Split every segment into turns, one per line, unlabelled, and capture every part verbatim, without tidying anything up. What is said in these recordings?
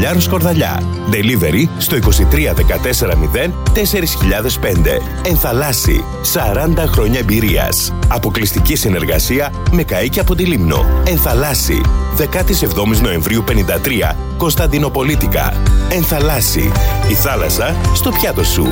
Καβαλιάρου Σκορδαλιά. Delivery στο είκοσι τρία δεκατέσσερα μηδέν τέσσερα χιλιάδες πέντε. Ενθαλάσσι. σαράντα χρόνια εμπειρίας. Αποκλειστική συνεργασία με καΐκια από τη Λίμνο. Ενθαλάσσι. δεκάτη εβδόμη Νοεμβρίου πενήντα τρία. Κωνσταντινοπολίτικα. Ενθαλάσσι. Η θάλασσα στο πιάτο σου.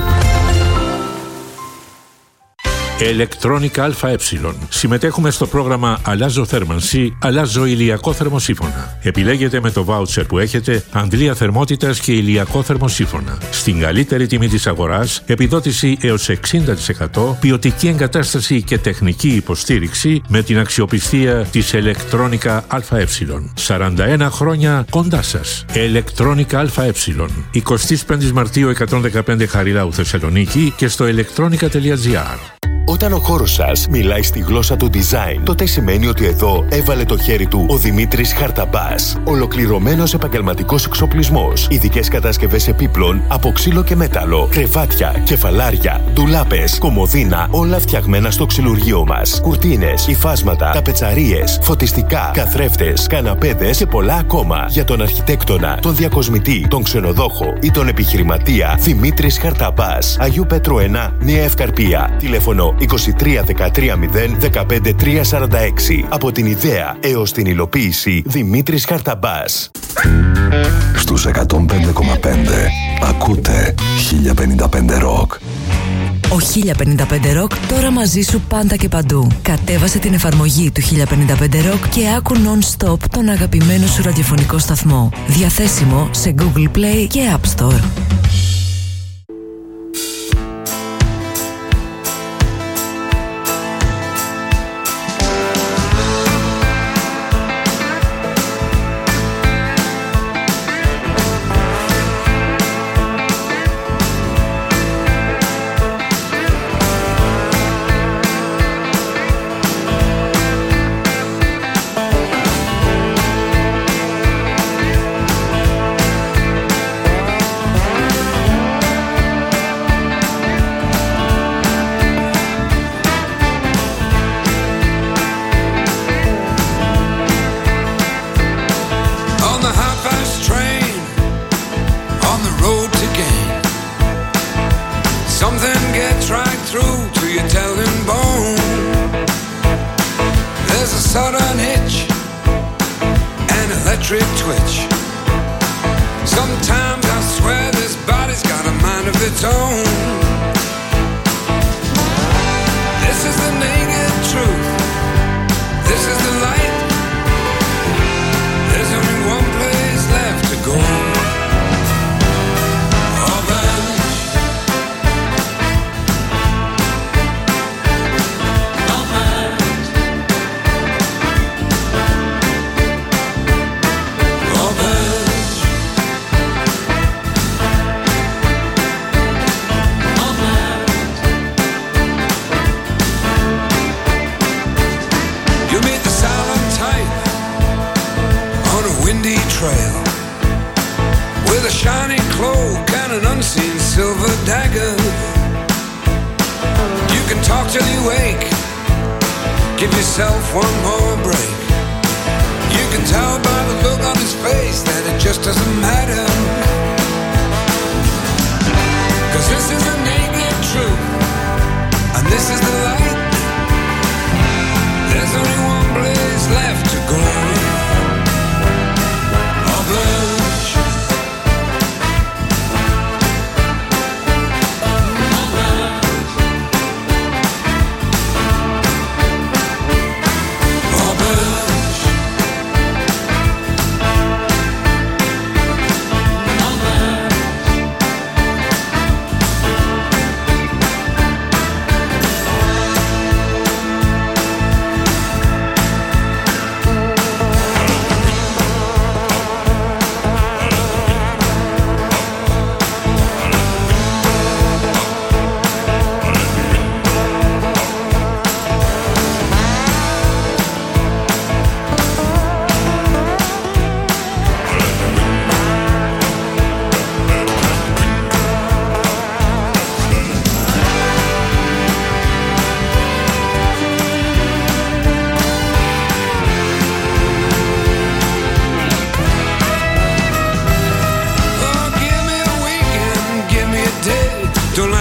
Ηλεκτρόνικα ΑΕ. Συμμετέχουμε στο πρόγραμμα Αλλάζω θέρμανση, αλλάζω ηλιακό θερμοσύφωνα. Επιλέγετε με το βάουτσερ που έχετε αντλία θερμότητας και ηλιακό θερμοσύφωνα. Στην καλύτερη τιμή της αγοράς, επιδότηση έως εξήντα τοις εκατό, ποιοτική εγκατάσταση και τεχνική υποστήριξη με την αξιοπιστία της Ηλεκτρόνικα ΑΕ. σαράντα ένα χρόνια κοντά σας. Ηλεκτρόνικα ΑΕ. εικοστή πέμπτη Μαρτίου εκατόν δεκαπέντε Χαριλάου Θεσσαλονίκη και στο ηλεκτρόνικα τελεία τζι άρ.
Όταν ο χώρος σας μιλάει στη γλώσσα του design, τότε σημαίνει ότι εδώ έβαλε το χέρι του ο Δημήτρης Χαρταμπάς. Ολοκληρωμένος επαγγελματικός εξοπλισμός, ειδικές κατασκευές επίπλων από ξύλο και μέταλλο, κρεβάτια, κεφαλάρια, ντουλάπες, κομοδίνα, όλα φτιαγμένα στο ξυλουργείο μας. Κουρτίνες, υφάσματα, ταπετσαρίες, φωτιστικά, καθρέφτες, καναπέδες και πολλά ακόμα. Για τον αρχιτέκτονα, τον διακοσμητή, τον ξενοδόχο ή τον επιχειρηματία, Δημήτρης Χαρταμπάς. Αγίου Πέτρου ένα, Νέα Ευκαρπία. Τηλέφωνο είκοσι τρία δεκατρία μηδέν δεκαπέντε τρία σαράντα έξι. Από την ιδέα έως την υλοποίηση, Δημήτρης Χαρταμπάς.
Στους εκατόν πέντε κόμμα πέντε ακούτε χίλια πενήντα πέντε Rock.
Ο χίλια πενήντα πέντε Rock τώρα μαζί σου πάντα και παντού. Κατέβασε την εφαρμογή του χίλια πενήντα πέντε Rock και άκου non-stop τον αγαπημένο σου ραδιοφωνικό σταθμό. Διαθέσιμο σε Google Play και App Store.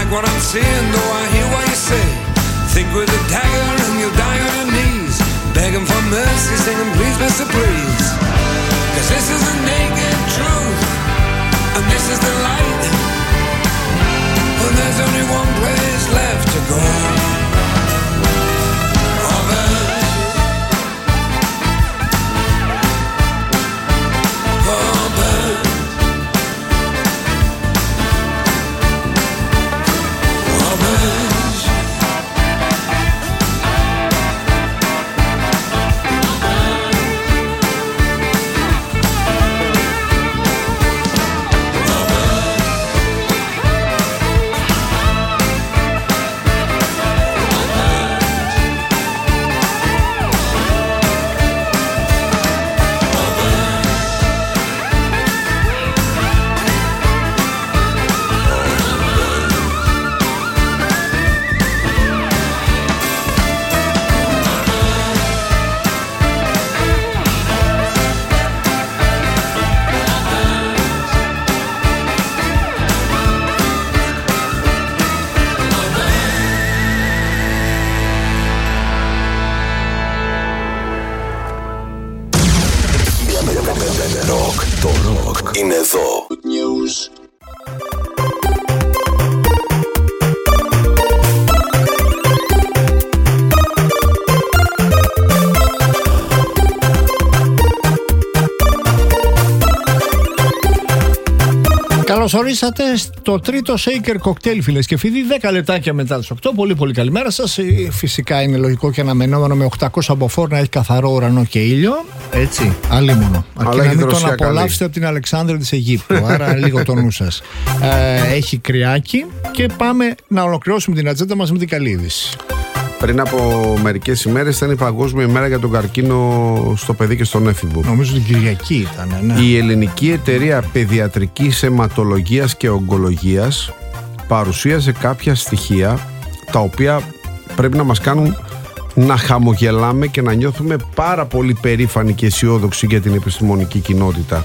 like what I'm seeing, though I hear what you say. Think with a dagger and you'll die on your knees, begging for mercy, singing please, Mister Please. Cause this is the naked truth, and this is the light, and there's only one place left to go.
Είναι εδώ.
News.
Καλώς ορίσατε στο τρίτο Shaker Cocktail, φίλες και φίλοι. δέκα λεπτάκια μετά τις οκτώ. Πολύ πολύ καλημέρα σας. Φυσικά είναι λογικό και αναμενόμενο με οκτακόσια μποφόρ να έχει καθαρό ουρανό και ήλιο. Έτσι, αλίμονο. Αρκεί να μην τον απολαύσετε από την Αλεξάνδρεια της Αιγύπτου. Άρα λίγο το νου σας. Ε, έχει κρυάκι και πάμε να ολοκληρώσουμε την ατζέντα μας με την καλή είδηση.
Πριν από μερικές ημέρες ήταν η Παγκόσμια ημέρα για τον καρκίνο στο παιδί και στον έφηβο.
Νομίζω την Κυριακή ήταν, ναι.
Η Ελληνική Εταιρεία Παιδιατρικής Αιματολογίας και Ογκολογίας παρουσίασε κάποια στοιχεία τα οποία πρέπει να μας κάνουν να χαμογελάμε και να νιώθουμε πάρα πολύ περήφανοι και αισιόδοξοι για την επιστημονική κοινότητα.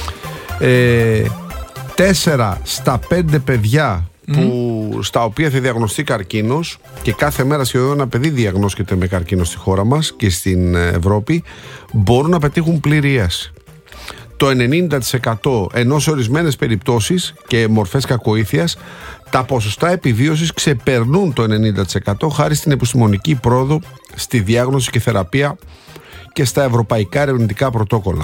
Ε, τέσσερα στα πέντε παιδιά που, στα οποία θα διαγνωστεί καρκίνος, και κάθε μέρα σχεδόν ένα παιδί διαγνώσκεται με καρκίνο στη χώρα μας και στην Ευρώπη, μπορούν να πετύχουν πλήρη ίαση. Το ενενήντα τοις εκατό, ενώ σε ορισμένες περιπτώσεις και μορφές κακοήθειας τα ποσοστά επιβίωσης ξεπερνούν το ενενήντα τοις εκατό χάρη στην επιστημονική πρόοδο στη διάγνωση και θεραπεία και στα ευρωπαϊκά ερευνητικά πρωτόκολλα.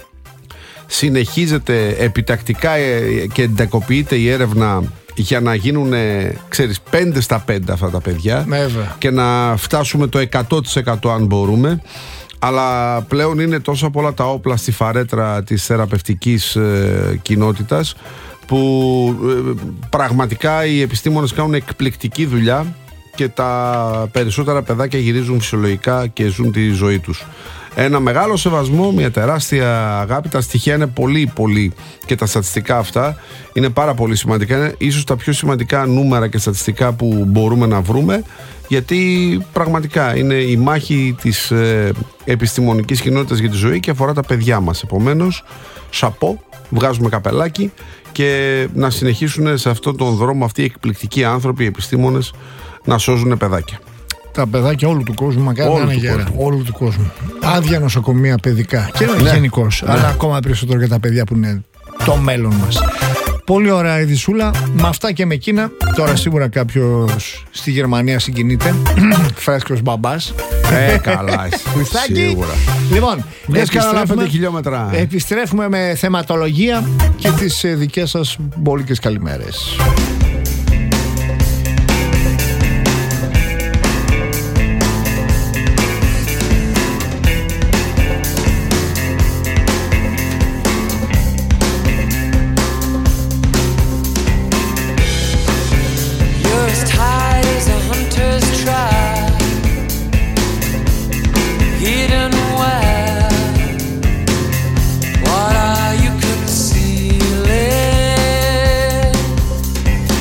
Συνεχίζεται επιτακτικά και εντακοποιείται η έρευνα για να γίνουν, ξέρεις, πέντε στα πέντε αυτά τα παιδιά.
Βέβαια. Και
να φτάσουμε το εκατό τοις εκατό αν μπορούμε. Αλλά πλέον είναι τόσα πολλά τα όπλα στη φαρέτρα της θεραπευτικής ε, κοινότητας που ε, πραγματικά οι επιστήμονες κάνουν εκπληκτική δουλειά και τα περισσότερα παιδάκια γυρίζουν φυσιολογικά και ζουν τη ζωή τους. Ένα μεγάλο σεβασμό, μια τεράστια αγάπη. Τα στοιχεία είναι πολύ πολύ και τα στατιστικά αυτά είναι πάρα πολύ σημαντικά. Είναι ίσως τα πιο σημαντικά νούμερα και στατιστικά που μπορούμε να βρούμε, γιατί πραγματικά είναι η μάχη της ε, επιστημονικής κοινότητας για τη ζωή και αφορά τα παιδιά μας. Επομένως, σαπό, βγάζουμε καπελάκι και να συνεχίσουν σε αυτόν τον δρόμο αυτοί οι εκπληκτικοί άνθρωποι, οι επιστήμονες, να σώζουν παιδάκια.
Τα παιδάκια όλου του κόσμου, μακάρι να είναι γέρα. Όλου του κόσμου. Άδεια νοσοκομεία παιδικά. Και ναι, γενικώς. Ναι. Αλλά ακόμα περισσότερο για τα παιδιά που είναι το μέλλον μας. Πολύ ωραία η δισούλα. Με αυτά και με εκείνα. Τώρα σίγουρα κάποιος στη Γερμανία συγκινείται. Φρέσκος μπαμπάς.
Ε, καλά. Σίγουρα.
Λοιπόν,
επιστρέφουμε, χιλιόμετρα.
επιστρέφουμε με θεματολογία και τις δικές σας μπόλικες καλημέρες.
What are you concealing?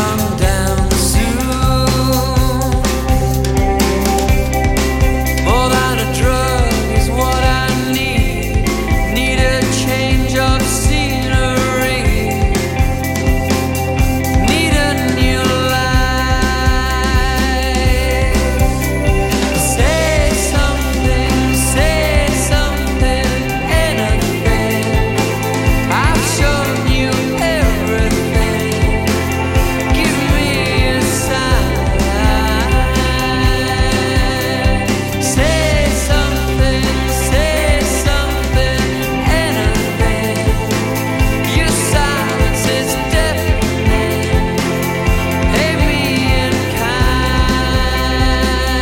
come down soon. More than a drug is what I need. Need a change of scenery. Need a new life. Say something, say something, anything. I've shown you everything. Give me a sign. Say something, say something, anything. Your silence is deafening. Pay me in kind.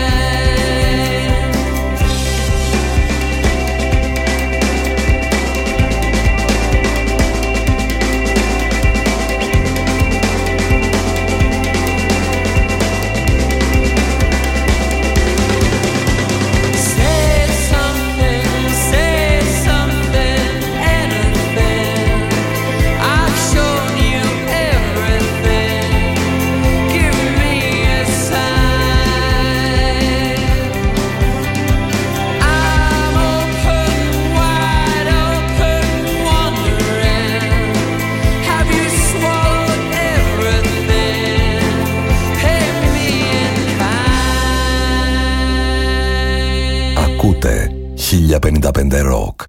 Say something, say something, anything. I've shown you everything. Give me a sign. I'm open, wide open, wondering. Have you swallowed everything? Pay me in kind.
Ακούτε χίλια πενήντα πέντε Rock.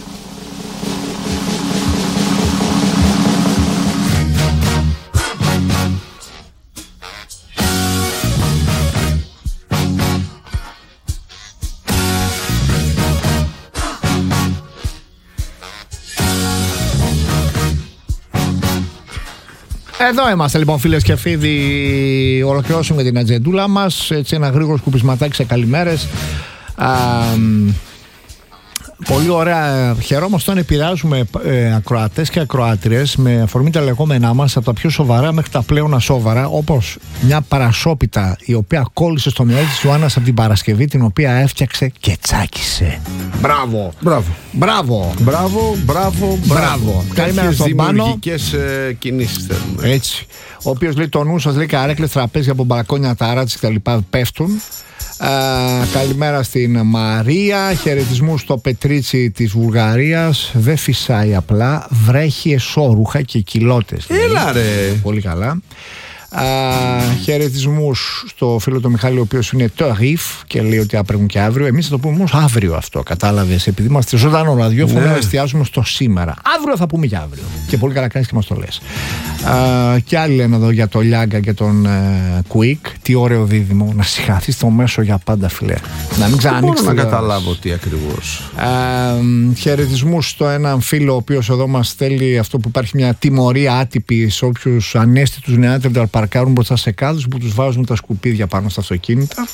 Εδώ είμαστε λοιπόν, φίλες και φίλοι. Ολοκληρώσουμε την ατζεντούλα μας. Έτσι, ένα γρήγορο σκουπισματάκι σε καλημέρες. Α, μ, πολύ ωραία. Χαιρόμαστε όταν επηρεάζουμε ε, ακροατές και ακροάτριες με αφορμή τα λεγόμενά μας, από τα πιο σοβαρά μέχρι τα πλέον ασόβαρα, όπως μια παρασόπιτα η οποία κόλλησε στο μυαλό της Ιωάννας από την Παρασκευή, την οποία έφτιαξε και τσάκισε. Μπράβο!
Μπράβο.
Μπράβο!
Μπράβο, μπράβο, μπράβο.
Καλημέρα στον Πάνο.
Δημιουργικές ε, κινήσεις θέλουμε.
Έτσι. Ο οποίος λέει το νου σας, λέει καρέκλες, τραπέζια από μπαλκόνια, ταράτσες και τα λοιπά πέφτουν. Α, καλημέρα στην Μαρία. Χαιρετισμούς στο Πετρίτσι της Βουλγαρίας. Δεν φυσάει απλά, βρέχει εσώρουχα και κοιλώτες.
Έλα ρε.
Πολύ καλά. Α, χαιρετισμούς στο φίλο του Μιχάλη, ο οποίος είναι το ριφ και λέει ότι άπρεπουν και αύριο. Εμείς θα το πούμε όμως αύριο αυτό, κατάλαβες. Επειδή είμαστε ζωντανό ραδιόφωνο,
Ναι.
εστιάζουμε στο σήμερα. Αύριο θα πούμε για αύριο. Και πολύ καλά κάνεις και μας το λες. Α, και άλλοι λένε εδώ για το Λιάγκα και τον ε, Quick. Τι ωραίο δίδυμο. Να συγχαθεί στο μέσο για πάντα, φιλέ. Να μην ξανανοίξει.
Μπορώ να
τηλεόραση.
καταλάβω τι ακριβώς.
Χαιρετισμούς στο έναν φίλο, ο οποίος εδώ μας στέλνει αυτό που υπάρχει μια τιμωρία άτυπη σε όποιους ανέστητους νεάντερνταλ παρκάρουν μπροστά σε κάδους που τους βάζουν τα σκουπίδια πάνω στα αυτοκίνητα.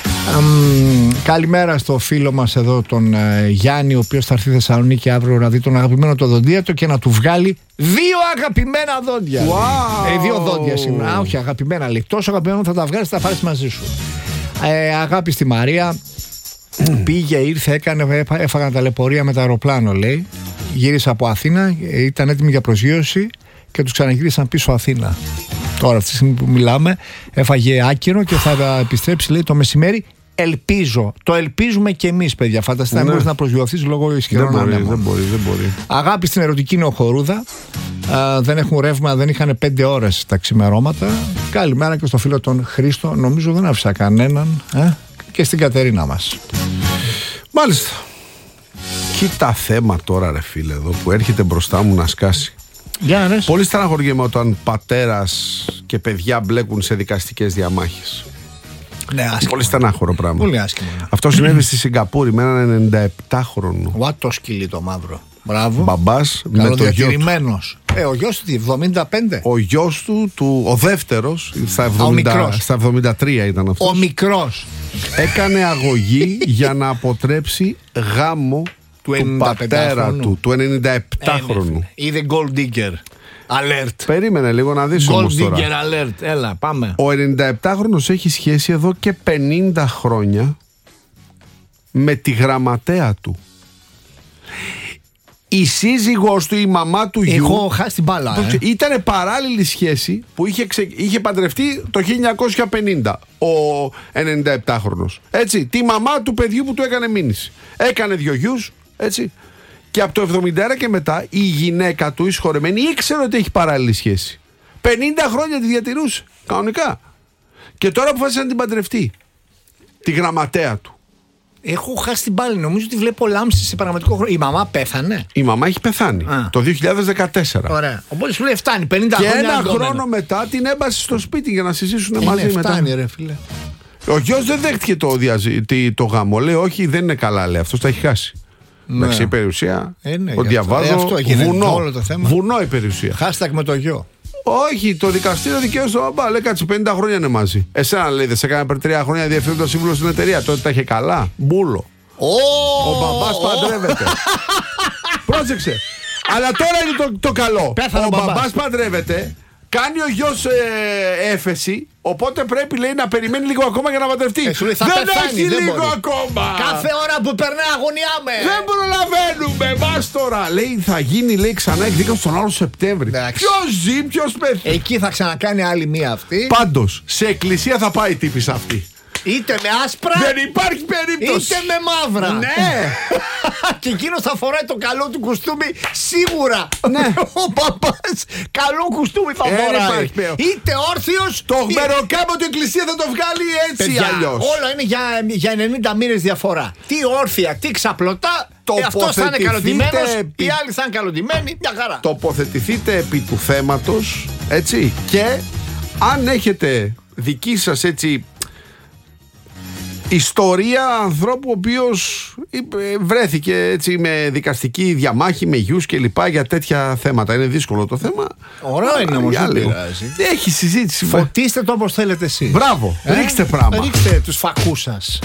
Αμ, καλημέρα στο φίλο μας εδώ τον ε, Γιάννη, ο οποίος θα έρθει Θεσσαλονίκη αύριο να δει τον αγαπημένο το δοντίατρο και να του βγάλει δύο αγαπημένα δόντια.
Wow.
Ε, δύο δόντια σήμερα. Α, όχι, αγαπημένα λέει. Τόσο αγαπημένο θα τα βγάλεις, θα τα πάρεις μαζί σου. Ε, αγάπη στη Μαρία. Πήγε, ήρθε, έκανε, έφαγαν ταλαιπωρία με το αεροπλάνο, λέει. Γύρισε από Αθήνα, ήταν έτοιμη για προσγείωση και τους ξαναγύρισαν πίσω Αθήνα. Τώρα, αυτή τη στιγμή που μιλάμε, έφαγε άκυρο και θα επιστρέψει, λέει, το μεσημέρι. Ελπίζω. Το ελπίζουμε και εμείς, παιδιά. Φανταστείτε να
Ναι.
μπορείς να προσγειωθείς λόγω ισχυρών
Δεν μπορεί,
ανέμων.
δεν μπορεί, δεν μπορεί.
Αγάπη στην ερωτική νεοχορούδα. Α, δεν έχουν ρεύμα, δεν είχαν πέντε ώρες τα ξημερώματα. Καλημέρα και στο φίλο τον Χρήστο. Νομίζω δεν άφησα κανέναν. Ε? Και στην Κατερίνα μας.
Μάλιστα. Κοίτα θέμα τώρα, ρε φίλε, εδώ που έρχεται μπροστά μου να σκάσει.
Για να
Πολύ στεναχωριέμαι όταν πατέρας και παιδιά μπλέκουν σε δικαστικές διαμάχες.
Ναι, άσχημα.
Πολύ στενάχωρο πράγμα.
Πολύ άσχημα.
Αυτό συνέβη στη Σιγκαπούρη με έναν ενενηνταεπτάχρονο
What το σκυλί το μαύρο. Μπράβο.
μπαμπάς με το γιο του.
Καλοδιατηρημένος. Ε, ο γιος του τι, εβδομήντα πέντε.
Ο γιος του, του, ο δεύτερος, στα, εβδομήντα,
μικρός.
στα εβδομήντα τρία ήταν αυτός.
Ο μικρός.
Έκανε αγωγή για να αποτρέψει γάμο του πατέρα
ενενηνταπεντάχρονου.
του, του ενενηνταεπτάχρονου.
Είδε gold digger. Alert.
Περίμενε λίγο να δεις
Gold
όμως τώρα.
digger alert. Έλα, πάμε.
Ο ενενηνταεπτάχρονος έχει σχέση εδώ και πενήντα χρόνια με τη γραμματέα του. η σύζυγός του, η μαμά του γιου.
Έχω χάσει την μπάλα. Ε.
Ήταν παράλληλη σχέση που είχε, ξε... είχε παντρευτεί το χίλια εννιακόσια πενήντα ο ενενηνταεπτάχρονος. Έτσι, τη μαμά του παιδιού που του έκανε μήνυση. Έκανε δυο γιους, έτσι. Και από το εβδομήντα ένα και μετά η γυναίκα του, η συγχωρεμένη, ήξερε ότι έχει παράλληλη σχέση. πενήντα χρόνια τη διατηρούσε. Κανονικά. Και τώρα αποφάσισε να την παντρευτεί. Τη γραμματέα του.
Έχω χάσει την μπάλη. Νομίζω ότι βλέπω λάμψη σε πραγματικό χρόνο. Η μαμά πέθανε.
Η μαμά έχει πεθάνει. Α. Το δύο χιλιάδες δεκατέσσερα.
Ωραία. Οπότε σου λέει φτάνει. πενήντα
και
χρόνια.
Και ένα
αργόμενα.
χρόνο μετά την έμπασε στο σπίτι για να συζήσουν
ε,
μαζί
ναι,
μετά.
Φτάνει, ρε φίλε.
Ο γιος δεν δέχτηκε το, διαζη... το γάμο. Λέει, όχι, δεν είναι καλά. Λέει, αυτός τα έχει χάσει. Ναι. Εντάξει, η περιουσία. Ε, ναι, ο διαβάζω. Ε, αυτό, βουνό. Όλο το θέμα. Βουνό η περιουσία.
Χάστακ με το γιο.
Όχι, το δικαστήριο δικαίωσε τον μπαμπά. Λέει, κάτσε πενήντα χρόνια είναι μαζί. Εσένα λέει, δεν σε έκανε πριν τρία χρόνια διευθύνοντα σύμβουλο στην εταιρεία. Τότε τα είχε καλά. Μπούλο.
Oh!
Ο μπαμπάς παντρεύεται. Πρόσεξε. Αλλά τώρα είναι το, το καλό.
Πέθανε
ο
ο μπαμπάς.
μπαμπάς παντρεύεται. Κάνει ο γιος ε, έφεση. Οπότε πρέπει λέει να περιμένει λίγο ακόμα για να παντρευτεί.
Ε, λέει,
δεν
πεθάνει,
έχει
δεν
λίγο
μπορεί.
ακόμα.
Κάθε ώρα που περνάει αγωνιάμε.
Δεν προλαβαίνουμε. Μας τώρα. Λέει θα γίνει λέει ξανά εκδίκαση τον άλλο Σεπτέμβρη. Ποιος ζει, ποιος πέθει.
Εκεί θα ξανακάνει άλλη μία αυτή.
Πάντως σε εκκλησία θα πάει η τύπης αυτή.
Είτε με άσπρα.
Δεν υπάρχει περίπτωση.
Είτε με μαύρα.
Ναι.
Και εκείνος θα φοράει το καλό του κουστούμι σίγουρα.
Ναι.
Ο παπάς καλό κουστούμι θα φοράει. Είτε όρθιος.
Το μεροκάμπο του εκκλησία θα το βγάλει έτσι αλλιώς.
Όλα είναι για, για ενενήντα μοίρες διαφορά. Τι όρθια, τι ξαπλωτά. Ε, αυτός θα είναι καλοντημένος, επί... οι άλλοι θα είναι καλοντημένοι, μια χαρά.
Τοποθετηθείτε επί του θέματος, έτσι, και αν έχετε δική σας έτσι ιστορία ανθρώπου ο οποίος βρέθηκε έτσι με δικαστική διαμάχη με γιους και λοιπά για τέτοια θέματα. Είναι δύσκολο το θέμα.
Ωραίο είναι όμως, δεν πειράζει.
Έχει συζήτηση.
Φωτίστε το όπως θέλετε εσείς.
Μπράβο, ε? ρίξτε πράγμα.
Ρίξτε τους φακούς σας.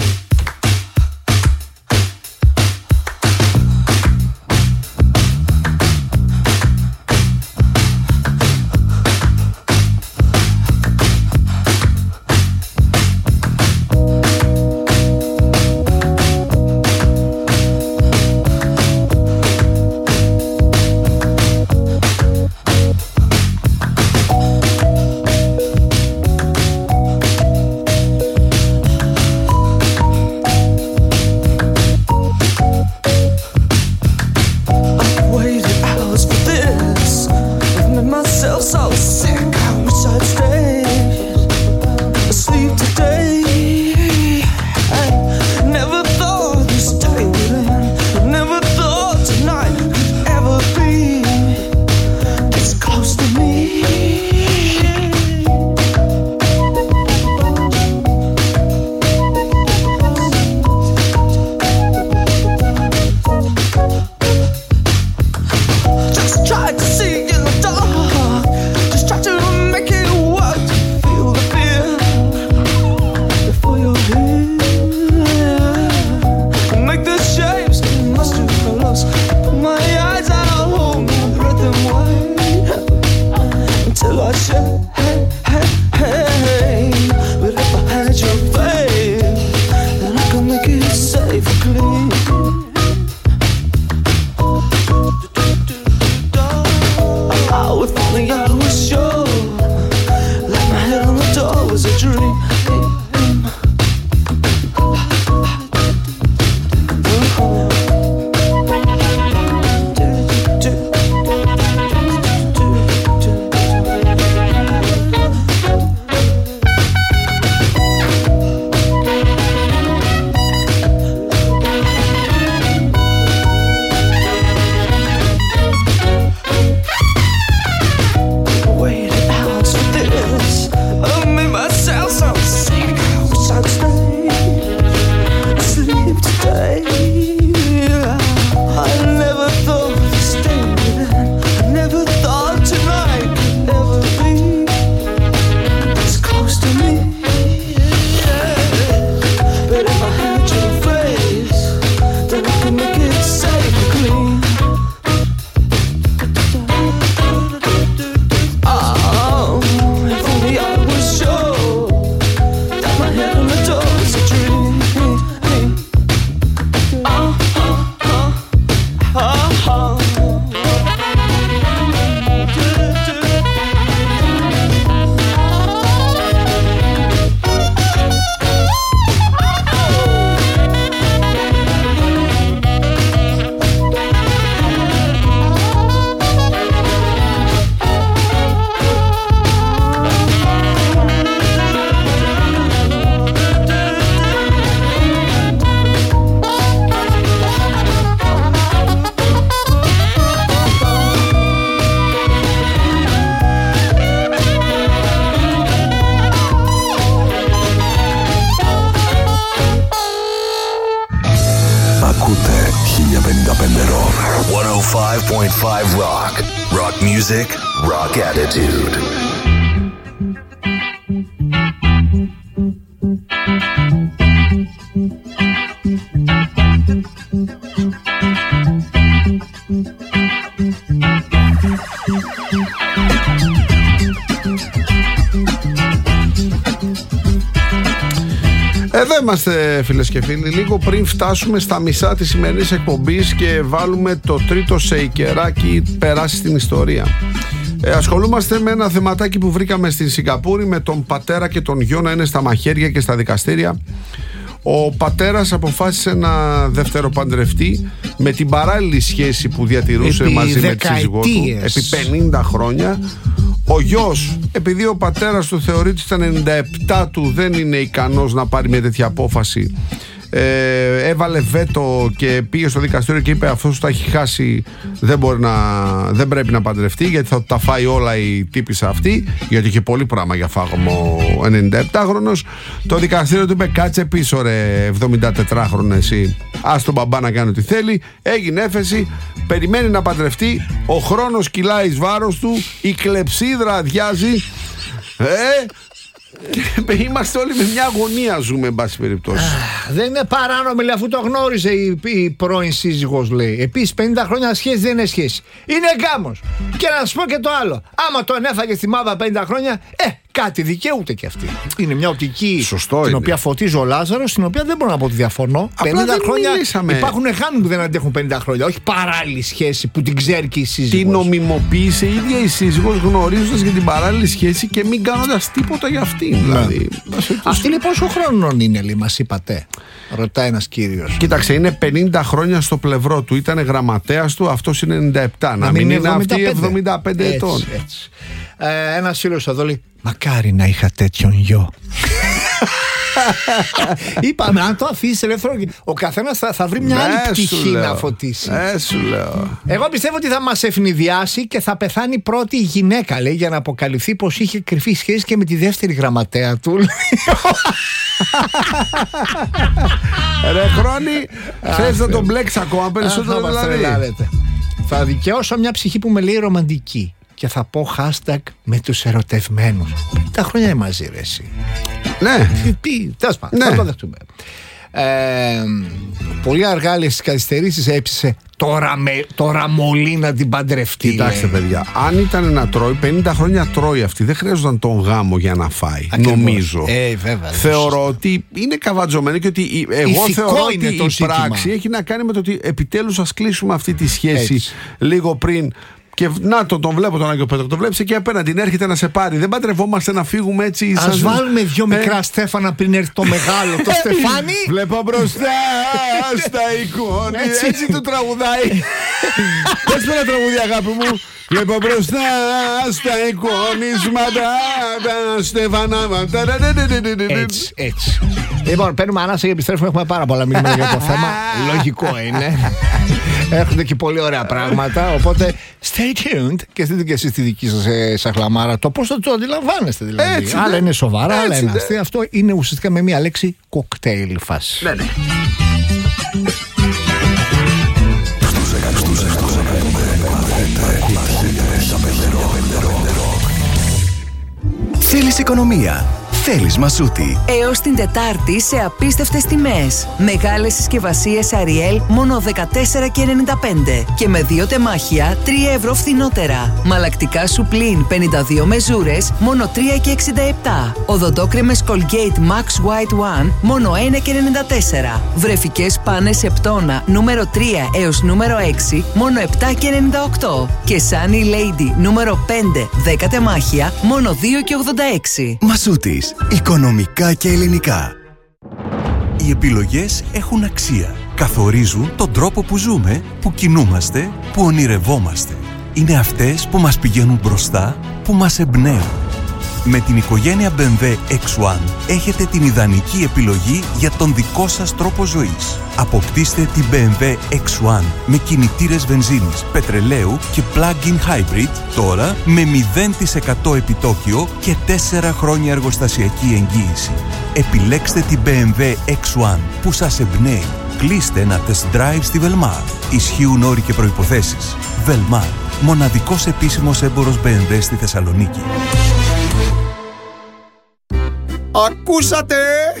point five Rock. Rock music, rock attitude.
Εδώ είμαστε, φίλες και φίλοι, λίγο πριν φτάσουμε στα μισά της σημερινής εκπομπής και βάλουμε το τρίτο σεϊκεράκι περάσει στην ιστορία. Ε, ασχολούμαστε με ένα θεματάκι που βρήκαμε στην Σιγκαπούρη, με τον πατέρα και τον γιο να είναι στα μαχαίρια και στα δικαστήρια. Ο πατέρας αποφάσισε να δευτεροπαντρευτεί με την παράλληλη σχέση που διατηρούσε επί μαζί με τη σύζυγό του επί πενήντα χρόνια. Ο γιος, επειδή ο πατέρας του θεωρεί ότι στα ενενήντα επτά του δεν είναι ικανός να πάρει μια τέτοια απόφαση, ε, έβαλε βέτο και πήγε στο δικαστήριο και είπε αυτός τα έχει χάσει, δεν, μπορεί να, δεν πρέπει να παντρευτεί, γιατί θα τα φάει όλα η τύπισσα αυτή, γιατί είχε πολύ πράγμα για φάγωμο ο ενενηνταεπτάχρονος. Το δικαστήριο του είπε κάτσε πίσω ρε εβδομηντατετράχρονο εσύ, ας τον μπαμπά να κάνει ό,τι θέλει. Έγινε έφεση, περιμένει να παντρευτεί, ο χρόνος κυλάει εις βάρος του, η κλεψίδρα αδειάζει, ε, και είμαστε όλοι με μια αγωνία, ζούμε εν πάση περιπτώσει.
Δεν είναι παράνομο, λέει, αφού το γνώριζε η, η πρώην σύζυγος, λέει. Επίσης πενήντα χρόνια σχέση δεν είναι σχέση, είναι γάμος. Και να σου πω και το άλλο, άμα τον έφαγε στη μάδα πενήντα χρόνια, ε, κάτι δικαιούται και αυτή. Είναι μια οπτική.
Σωστό
την
είναι.
οποία φωτίζει ο Λάζαρος, στην οποία δεν μπορώ να πω ότι διαφωνώ.
Απλά
πενήντα χρόνια
μιλήσαμε.
Υπάρχουν γάμοι που δεν αντέχουν πενήντα χρόνια. Όχι παράλληλη σχέση που την ξέρει και η σύζυγος.
Την νομιμοποίησε η ίδια η σύζυγος, γνωρίζοντας για την παράλληλη σχέση και μην κάνοντας τίποτα για αυτήν. Δηλαδή.
Αυτή λέει πόσο χρόνο είναι, λέει, μας είπατε. Ρωτάει ένας κύριος.
Κοίταξε, είναι πενήντα χρόνια στο πλευρό του. Ήταν γραμματέας του, αυτός είναι ενενήντα επτά. Να, να μην είναι αυτή εβδομήντα πέντε ετών.
Έτσι, έτσι. Ε, ένας φίλος εδώ λέει, μακάρι να είχα τέτοιον γιο. Είπαμε, αν το αφήσει ελεύθερο, ο καθένας θα, θα βρει μια άλλη πτυχή να φωτίσει.
Ε, σου λέω.
Εγώ πιστεύω ότι θα μας ευνηδιάσει και θα πεθάνει πρώτη η γυναίκα, λέει, για να αποκαλυφθεί πως είχε κρυφή σχέση και με τη δεύτερη γραμματέα του.
Ρε Χρόνη, θες να τον μπλέξεις ακόμα περισσότερο δηλαδή?
Θα δικαιώσω μια ψυχή που με λέει ρομαντική και θα πω hashtag με τους ερωτευμένους. Τα χρόνια είναι μαζί, ρε εσύ.
Ναι.
Τι, τέλος πάντων,
ναι.
Θα το δεχτούμε. Ε, πολύ αργά, λέει, στις καθυστερήσεις έψησε τώρα, με, τώρα μολύ να την παντρευτεί.
Κοιτάξτε, παιδιά, αν ήταν να τρώει, πενήντα χρόνια τρώει αυτή. Δεν χρειάζονταν τον γάμο για να φάει.
Ακριβώς.
Νομίζω.
Ε, βέβαια,
θεωρώ ότι είναι καβατζωμένη και ότι εγώ
ηθικό
θεωρώ ότι η
ζήτημα.
πράξη έχει να κάνει με το ότι επιτέλους ας κλείσουμε αυτή τη σχέση.
Έτσι.
Λίγο πριν. Και να το, τον βλέπω τον Άγιο Πέτρο, τον βλέπεις εκεί απέναντι, έρχεται να σε πάρει. Δεν παντρευόμαστε να φύγουμε έτσι.
Ας σας... βάλουμε δυο μικρά ε... Στέφανα πριν έρθει το μεγάλο, το Στεφάνι.
Βλέπω μπροστά στα εικόνια. Έτσι, έτσι του τραγουδάει. Πες με ένα τραγουδί, αγάπη μου. Βλέπω μπροστά στα εικόνισματα τα Στεφανάματα.
Έτσι, έτσι. Λοιπόν, παίρνουμε ανάσα και επιστρέφουμε. Έχουμε πάρα πολλά μηνύματα για το θέμα. Λογικό είναι. Έρχονται και πολύ ωραία πράγματα. Οπότε stay tuned και στείλτε και εσείς τη δική σας ε, σαχλαμάρα. Το πώς θα το αντιλαμβάνεστε δηλαδή.
Έτσι,
άλλα
ναι.
είναι σοβαρά,
Έτσι,
άλλα είναι
ναι.
αστεία. Αυτό είναι ουσιαστικά με μία λέξη κοκτέιλ φάση.
Ναι, ναι.
Θέλεις οικονομία? Θέλεις Μασούτη.
Έως την Τετάρτη σε απίστευτες τιμές. Μεγάλες συσκευασίες Ariel μόνο δεκατέσσερα και ενενήντα πέντε και με δύο τεμάχια τρία ευρώ φθηνότερα. Μαλακτικά Σουπλίν πενήντα δύο μεζούρες μόνο τρία και εξήντα επτά. Οδοντόκρεμες Colgate Max White One μόνο ένα και ενενήντα τέσσερα. Βρεφικές πάνες Επτόνα νούμερο τρία έως νούμερο έξι μόνο επτά και ενενήντα οκτώ. Και Sunny Lady νούμερο πέντε δέκα τεμάχια μόνο δύο και ογδόντα έξι.
Μασούτης. Οικονομικά και ελληνικά. Οι επιλογές έχουν αξία. Καθορίζουν τον τρόπο που ζούμε, που κινούμαστε, που ονειρευόμαστε. Είναι αυτές που μας πηγαίνουν μπροστά, που μας εμπνέουν. Με την οικογένεια μπι εμ ντάμπλιου εξ ουάν έχετε την ιδανική επιλογή για τον δικό σας τρόπο ζωής. Αποκτήστε την μπι εμ ντάμπλιου εξ ουάν με κινητήρες βενζίνης, πετρελαίου και plug-in hybrid τώρα με μηδέν τοις εκατό επιτόκιο και τέσσερα χρόνια εργοστασιακή εγγύηση. Επιλέξτε την μπι εμ ντάμπλιου εξ ουάν που σας εμπνέει. Κλείστε ένα test drive στη Velmar. Ισχύουν όροι και προϋποθέσεις. Velmar, μοναδικός επίσημος έμπορος μπι εμ ντάμπλιου στη Θεσσαλονίκη.
Ακούσατε!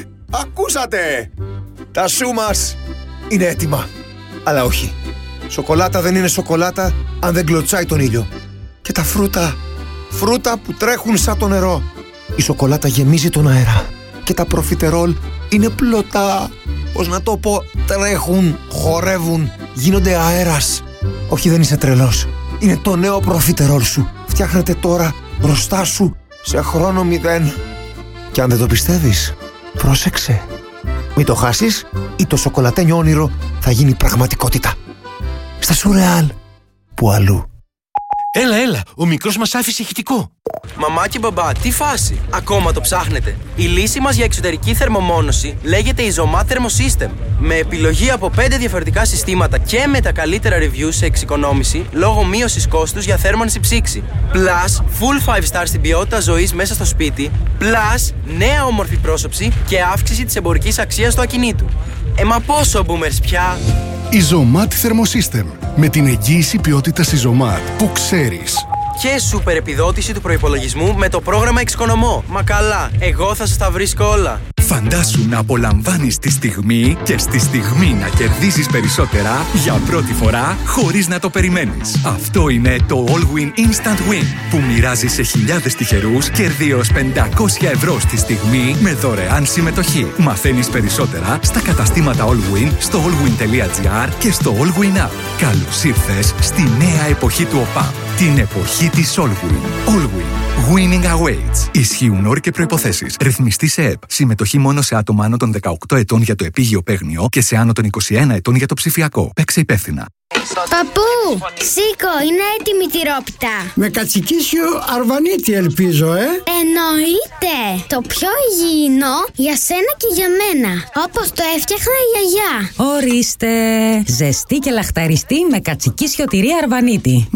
Ακούσατε! Τα σου μας είναι έτοιμα. Αλλά όχι. Σοκολάτα δεν είναι σοκολάτα αν δεν κλωτσάει τον ήλιο. Και τα φρούτα, φρούτα που τρέχουν σαν το νερό. Η σοκολάτα γεμίζει τον αέρα. Και τα προφιτερόλ είναι πλωτά. Πώς να το πω, τρέχουν, χορεύουν, γίνονται αέρας. Όχι, δεν είσαι τρελός. Είναι το νέο προφιτερόλ σου. Φτιάχνεται τώρα μπροστά σου σε χρόνο μηδέν. Και αν δεν το πιστεύεις, πρόσεξε. Μην το χάσεις ή το σοκολατένιο όνειρο θα γίνει πραγματικότητα. Στα Σουρεάλ, που αλλού.
Έλα, έλα, ο μικρός μας άφησε ηχητικό.
Μαμά και μπαμπά, τι φάση, ακόμα το ψάχνετε? Η λύση μας για εξωτερική θερμομόνωση λέγεται Isomat Thermosystem. Με επιλογή από πέντε διαφορετικά συστήματα και με τα καλύτερα reviews σε εξοικονόμηση λόγω μείωσης κόστους για θέρμανση ψήξη. Plus, full five star στην ποιότητα ζωής μέσα στο σπίτι. Plus, νέα όμορφη πρόσωψη και αύξηση της εμπορικής αξίας του ακινήτου. Ε, μα πόσο boomers πια!
Isomat Thermosystem. Με την εγγύηση ποιότητας Isomat που ξέρεις.
Και σούπερ επιδότηση του προϋπολογισμού με το πρόγραμμα Εξοικονομώ. Μα καλά, εγώ θα σας τα βρίσκω όλα.
Φαντάσου να απολαμβάνεις τη στιγμή και στη στιγμή να κερδίζεις περισσότερα για πρώτη φορά χωρίς να το περιμένεις. Αυτό είναι το Allwyn Instant Win που μοιράζει σε χιλιάδες τυχερούς κέρδη έως πεντακόσια ευρώ στη στιγμή με δωρεάν συμμετοχή. Μαθαίνεις περισσότερα στα καταστήματα Allwyn, στο allwyn.gr και στο Allwyn App. Καλώς ήρθες στη νέα εποχή του ΟΠΑ. Την εποχή της Allwyn. Allwyn. Winning awaits. Ισχύουν όροι και προϋποθέσεις. Ρυθμιστή σε ΕΠ. Συμμετοχή μόνο σε άτομα άνω των δεκαοκτώ ετών για το επίγειο παίγνιο και σε άνω των είκοσι ένα ετών για το ψηφιακό. Παίξε υπεύθυνα.
Παππού, σήκω, είναι έτοιμη η τυρόπιτα.
Με κατσικίσιο αρβανίτη ελπίζω, ε.
Εννοείται. Το πιο υγιεινό για σένα και για μένα. Όπως το έφτιαχνα η γιαγιά.
Ορίστε. Ζεστή και λαχταριστή με κατσικίσιο τυρί αρβανίτη.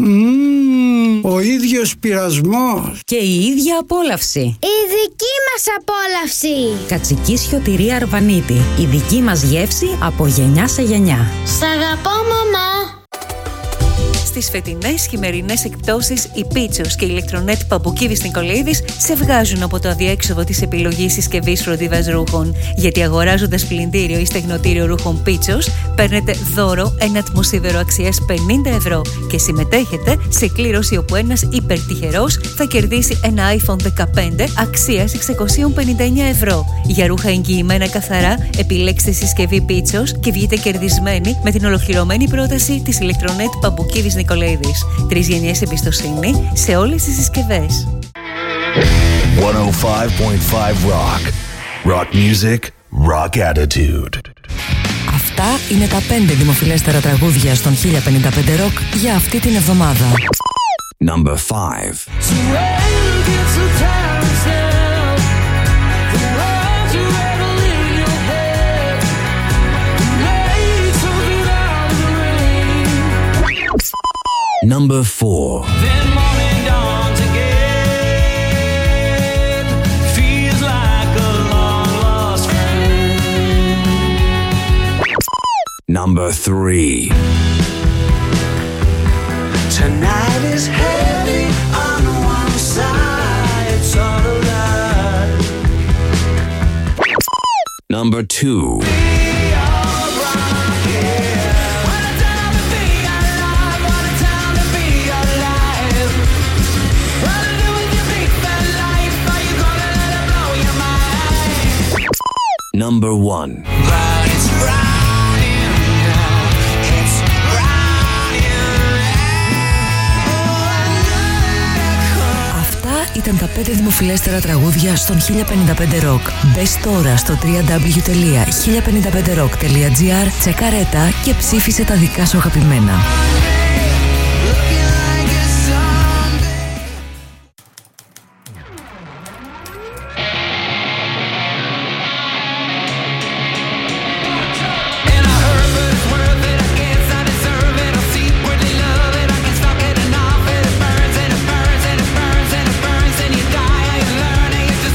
Mm, ο ίδιος πειρασμός.
Και η ίδια απόλαυση.
Η δική μας απόλαυση.
Κατσικίσιο τυρί αρβανίτη. Η δική μας γεύση από γενιά σε γενιά.
Σ' αγαπώ, μαμά.
Στις φετινές χειμερινές εκπτώσεις, η Πίτσος και η ηλεκτρονέτ Παμπουκίδης Νικολαίδης σε βγάζουν από το αδιέξοδο της επιλογής συσκευής φροντίδας ρούχων. Γιατί αγοράζοντας πλυντήριο ή στεγνοτήριο ρούχων Πίτσος, παίρνετε δώρο ένα ατμοσίδερο αξίας πενήντα ευρώ και συμμετέχετε σε κλήρωση όπου ένας υπερτυχερός θα κερδίσει ένα άιφον δεκαπέντε αξίας εξακόσια πενήντα εννέα ευρώ. Για ρούχα εγγυημένα καθαρά, επιλέξτε συσκευή Πίτσος και βγείτε κερδισμένοι με την ολοκληρωμένη πρόταση της ηλεκτρονέτ Παμπουκίδης Νικολαίδης. Τρεις γενιές εμπιστοσύνη σε όλες τις συσκευές.
εκατόν πέντε κόμμα πέντε Rock. Rock music, rock attitude.
Αυτά είναι τα πέντε δημοφιλέστερα τραγούδια στον χίλια πενήντα πέντε Rock για αυτή την εβδομάδα.
Number five. Number four.
Then morning dawns again. Feels like a long lost friend.
Number three.
Tonight is heavy on one side. It's all a lie.
Number two. Number one.
Αυτά ήταν τα πέντε δημοφιλέστερα τραγούδια στον χίλια πενήντα πέντε Rock. Μπες τώρα στο double-u double-u double-u τελεία χίλια πενήντα πέντε rock τελεία gr, τσεκάρε τα και ψήφισε τα δικά σου αγαπημένα.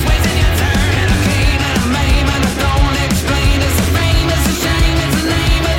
Name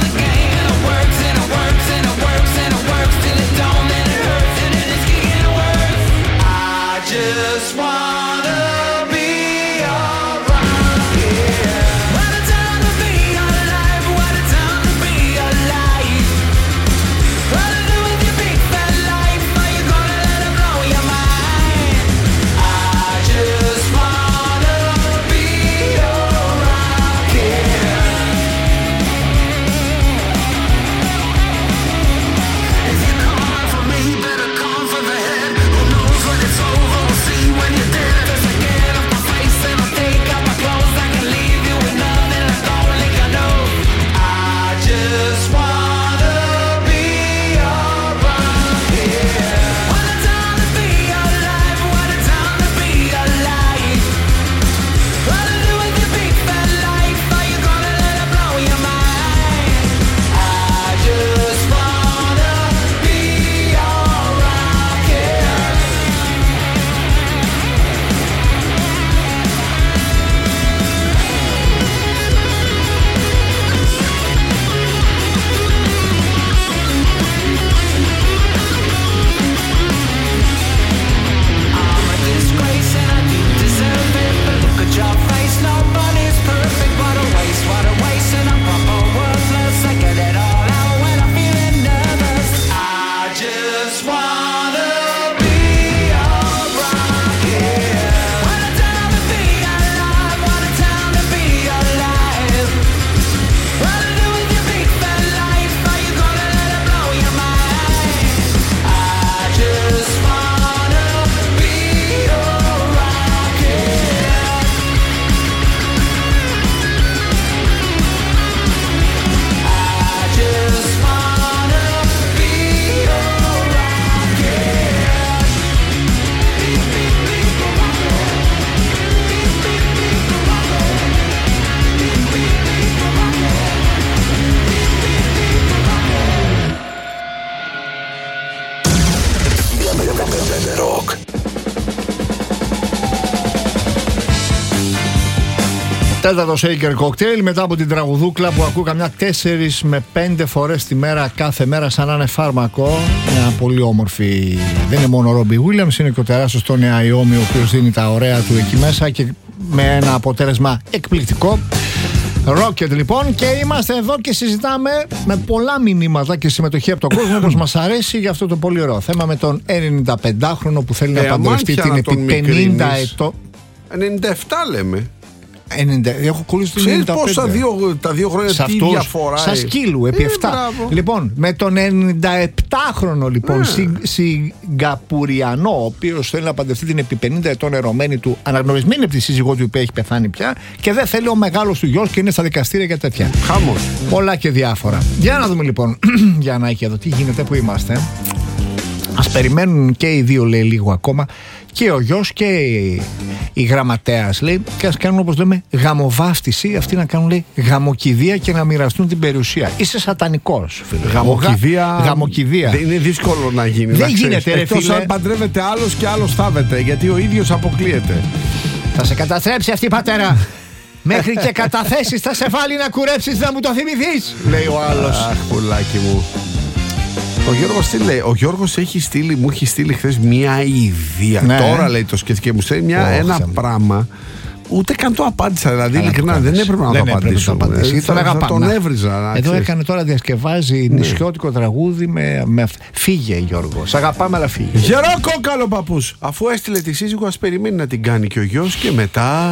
Τέταρτο shaker cocktail μετά από την τραγουδούκλα που ακούω καμιά τέσσερις με πέντε φορές τη μέρα κάθε μέρα σαν να είναι φάρμακο. Μια πολύ όμορφη. Δεν είναι μόνο ο Ρόμπι Βίλιαμς, είναι και ο τεράστιος Τόνι Αϊόμι, ο οποίος δίνει τα ωραία του εκεί μέσα και με ένα αποτέλεσμα εκπληκτικό. Rocket λοιπόν, και είμαστε εδώ και συζητάμε με πολλά μηνύματα και συμμετοχή από τον κόσμο, όπως μας αρέσει για αυτό το πολύ ωραίο θέμα με τον ενενηνταπεντάχρονο που θέλει ε, να παντρευτεί την επί πενήντα ετών.
ενενήντα επτά λέμε.
ενενήντα, έχω κολλήσει το ενενήντα πέντε.
Πόσα δύο, τα δύο χρόνια τι διαφορά.
Σαν σκύλου, επί
ε,
επτά.
Μπράβο.
Λοιπόν, με τον ενενηνταεπτάχρονο λοιπόν, ε. Σιγκαπουριανό, ο οποίος θέλει να παντρευτεί την επί πενήντα ετών ερωμένη του, αναγνωρισμένη από τη σύζυγό του που έχει πεθάνει πια, και δεν θέλει ο μεγάλος του γιος και είναι στα δικαστήρια και τέτοια.
Χαμός.
Πολλά και διάφορα. Για να δούμε λοιπόν, για να έχει εδώ τι γίνεται, που είμαστε. Ας περιμένουν και οι δύο, λέει, λίγο ακόμα. Και ο γιος και η γραμματέας, λέει, και ας κάνουν, όπως λέμε, γαμοβάφτιση. Αυτοί να κάνουν, λέει, γαμοκηδεία και να μοιραστούν την περιουσία. Είσαι σατανικός, φίλε.
Γαμοκηδεία.
Γαμοκηδεία.
Δεν είναι δύσκολο να γίνει.
Δεν γίνεται, ρε φίλε.
Εκτός αν παντρεύεται άλλος και άλλος θάβεται, γιατί ο ίδιος αποκλείεται.
Θα σε καταστρέψει αυτή, πατέρα. Μέχρι και καταθέσεις θα σε βάλει να κουρέψεις, να μου το θυμηθείς, λέει ο άλλος.
Αχ, πουλάκι μου. Ο Γιώργος τι λέει? Ο Γιώργος έχει στείλει, μου έχει στείλει χθες μια ιδέα. Ναι. Τώρα λέει το σκέφτηκε, μου στέλνει μια, oh, ένα πράγμα. Ούτε καν το απάντησα. Δηλαδή, ειλικρινά δεν έπρεπε να δεν το απαντήσω. Να το θα, θα, θα τον έβριζα.
Εδώ έκανε τώρα, διασκευάζει ναι. νησιώτικο τραγούδι με, με αυτά. Φύγε, Γιώργο. Σ' αγαπάμε, αλλά φύγε.
Γερό κόκαλο παππούς. Αφού έστειλε τη σύζυγο, ας περιμένει να την κάνει και ο γιος και μετά.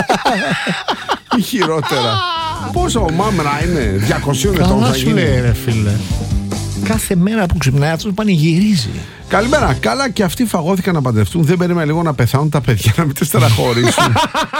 Η χειρότερα. Πόσο μάμρα είναι, διακόσια ετών θα γίνει.
Ρε φίλε. Κάθε μέρα που ξυπνάει αυτός πανηγυρίζει.
Καλημέρα. Καλά, και αυτοί φαγώθηκαν να παντρευτούν. Δεν περίμενα λίγο να πεθάνουν τα παιδιά, να μην τα στεναχωρήσουν.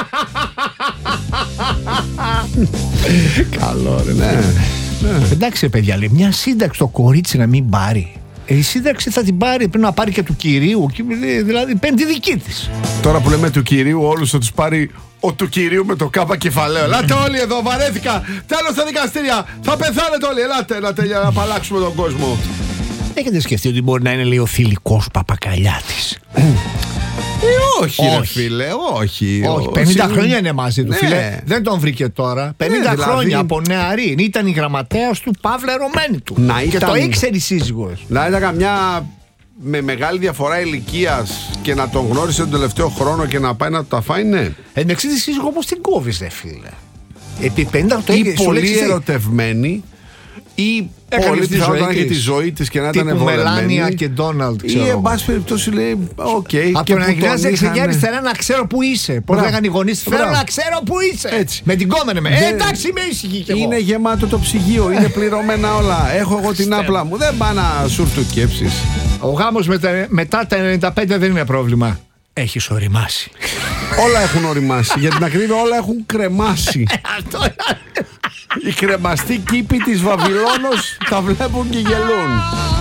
Καλό, ρε. Ναι. Ναι. Εντάξει, παιδιά, λέει, μια σύνταξη το κορίτσι να μην πάρει. Η σύνταξη θα την πάρει, πρέπει να πάρει και του κυρίου. Δηλαδή παίρνει τη δική της.
Τώρα που λέμε του κυρίου, όλους θα τους πάρει ο του κυρίου με το κάπα κεφαλαίο. Ελάτε όλοι εδώ, βαρέθηκα. Τέλος στα δικαστήρια. Θα πεθάνετε όλοι. Ελάτε, ελάτε για να απαλλάξουμε τον κόσμο.
Έχετε σκεφτεί ότι μπορεί να είναι, λέει, ο θηλυκός Παπακαλιάτης?
Ε, όχι, όχι, ρε φίλε, όχι.
Όχι, πενήντα χρόνια είναι μαζί του, ναι. Φίλε. Δεν τον βρήκε τώρα. πενήντα ναι, δηλαδή... χρόνια από νεαρή. Ήταν η γραμματέας του, παύλα ερωμένη του. Να και ήταν... το ήξερε η σύζυγος.
Να ήταν καμιά με μεγάλη διαφορά ηλικίας και να τον γνώρισε τον τελευταίο χρόνο και να πάει να τα φάει, ναι.
Εν εξή τη σύζυγο, όπως την κόβεις, ρε φίλε. Επί πενήντα
ή πολύ ερωτευμένη, ή πολύ πιθανότατα να έχει τη ζωή της και να ήταν ευρωδεμένη.
Μελάνια και Ντόναλντ, ξέρω.
Ή εν πάση περιπτώσει λέει, οκ. Okay,
από να γυρνάζει εξεγιά αριστερά να ξέρω που είσαι. Πώς λέγανε οι γονείς, θέλω να ξέρω που είσαι. Έτσι. Με την κόμενε με. Ε, εντάξει, είμαι ήσυχη κι εγώ.
Είναι γεμάτο το ψυγείο, είναι πληρωμένα όλα. Έχω εγώ την άπλα μου. Δεν πά να σουρτουκέψεις.
Ο γάμος μετά τα ενενήντα πέντε δεν είναι πρόβλημα. Έχεις οριμάσει.
Όλα έχουν οριμάσει. Για την ακρίβεια, όλα έχουν κρεμάσει. Οι κρεμαστοί κήποι της Βαβυλώνος τα βλέπουν και γελούν.